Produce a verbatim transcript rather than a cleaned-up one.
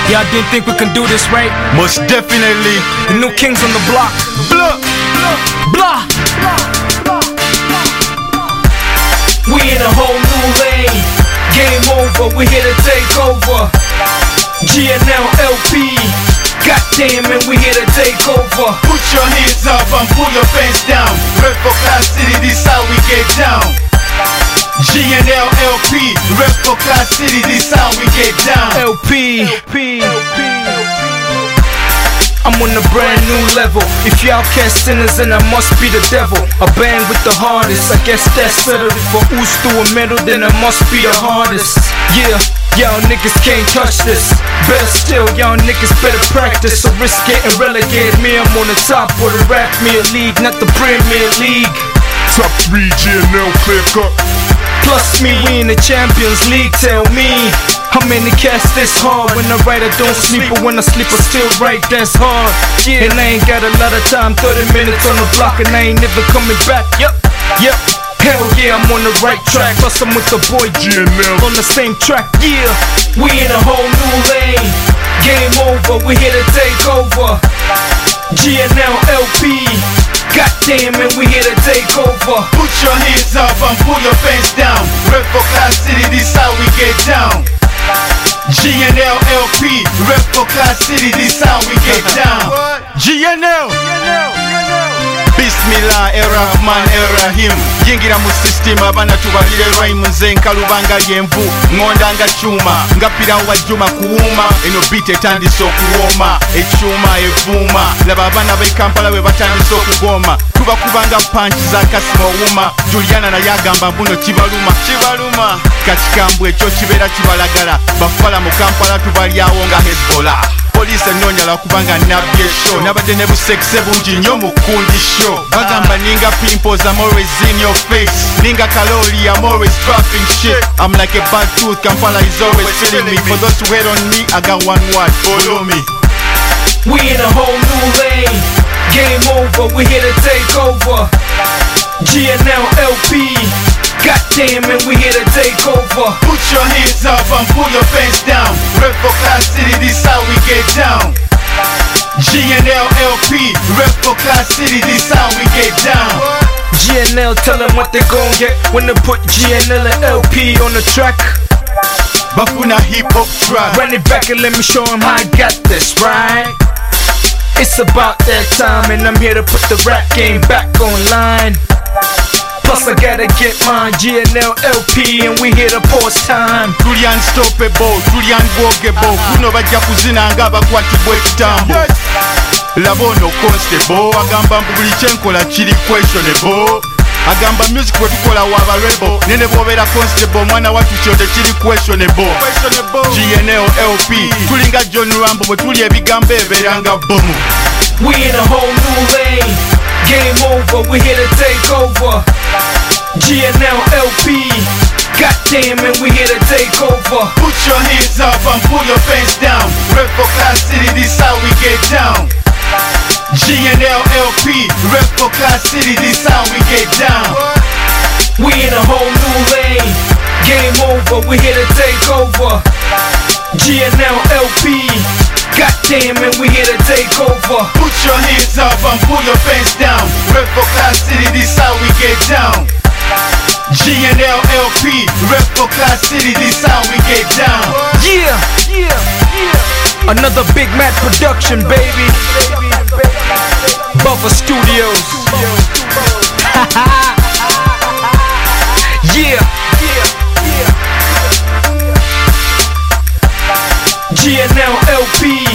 Y'all didn't think we can do this, right? Most definitely. The new kings on the block. Blah, blah. We in a whole new lane. Game over, we here to take over. G N L L P. Goddamn, and we here to take over. Put your hands up and pull your pants down. Rep for Class City, this how we get down. G N L L P, rep for Class City, this how we get down. L P, L P, L P. I'm on a brand new level. If y'all catch sinners, then I must be the devil. A band with the hardest, I guess that's settled. For who's through a medal, then I must be the hardest. Yeah, y'all niggas can't touch this. Better still, y'all niggas better practice. So risk getting relegated. Me, I'm on the top of the rap me league, not the Premier League. Top three G N L clear cut. Plus me, we in the Champions League. Tell me, how many cats this hard? When I write I don't sleep, but when I sleep I still write, that's hard. Yeah, and I ain't got a lot of time, thirty minutes on the block and I ain't never coming back. Yep, yep, hell yeah, I'm on the right track. Plus I'm with the boy G N L on the same track. Yeah, we in a whole new lane. Game over, we here to take over. G N L L P. Goddamn, and we here to take over. Put your hands up and pull your pants down. Rep for Class City, this how we get down. G N L L P, rep for Class City, this how we get down. G N L Bismillah, Errahman, Errahim. Yingira mu system abana tubalire rhyme nze nkalubanga yenvu ngonda nga chuma ngapira wa juma kuuma eno beat etandise okuwoma echuma evuma laba abana be Kampala we batandise okugoma tuba kubanga punch za Kasimo Wuma Juliana na yagamba mbuno kibaluma kibaluma kakikambwe ekyo kibera kibalagala bafala mu Kampala tubalyawo nga Hezbollah. Police enonya la kubanga nabye show nabadde ne busekse bungi nnyo mu kundi show bagamba ninga pimples, I'm always in your face. Ninga kalori, I'm always dropping shit. I'm like a bad tooth, Kampala is always feeling me. For those who hate on me, I got one word, follow me. We in a whole new lane. Game over, we here to take over. G N L L P. Goddamn, and we here to take over. Put your hands up and pull your pants down. Rep for Class City, this how we get down. G N L L P, rep for Class City, this how we get down. G N L, tell them what they gon' get when they put G N L and L P on the track. Bafuna hip hop track. Run it back and let me show them how I got this, right? It's about that time and I'm here to put the rap game back online. Plus I gotta get mine, G N L L P, and we here to pause time. Tuli unstoppable, tuli unvogeable. Kuno bajja kuzina nga bakwatibwa ekitambo. Laba ono constable, agamba mbu buli kyenkola kiri questionable. Agamba music bwe tukola waba rebel. Nene bw'obeera constable, mwana wattu kyo tekiri questionable. G N L L P, tulinga John Rambo bwe tuli ebigambo ebeera nga bomu. We in a whole new lane. Game over, we here to take over. G N L L P. Goddamn, and we here to take over. Put your hands up and pull your pants down. Rep for Class City, this how we get down. G N L L P, rep for Class City, this how we get down. We in a whole new lane. Game over, we here to take over. G N L L P. Goddamn, and we here to take over. Put your hands up and pull your pants down. Rep for Class City, this how we get down. G N L L P, rep for Class City, this how we get down. Yeah, yeah, yeah. Another Big Mac production, baby. Buffer Studios. Yeah, yeah, yeah. G N L L P.